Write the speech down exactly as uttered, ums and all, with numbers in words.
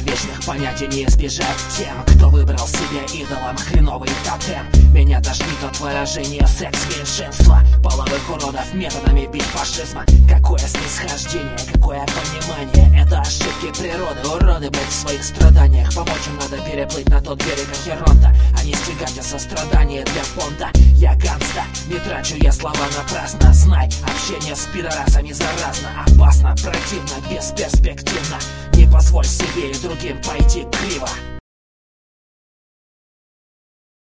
вечных понятий не избежать тем, кто выбрал себе идолом хреновый тотем. Меня тошнит от выражения секс-меньшинства, половых уродов методами бить фашизма. Какое снисхождение, какое понимание, это ошибки природы. Уроды, блять, в своих страданиях. Помочь им надо переплыть на тот берег Ахеронта, а не стягать о сострадании для фонда. Я ганста, не трачу я слова напрасно. Знай, общение с пидорасами заразно, опасно, противно, бесперспективно. Не позволь себе и другим пойти криво.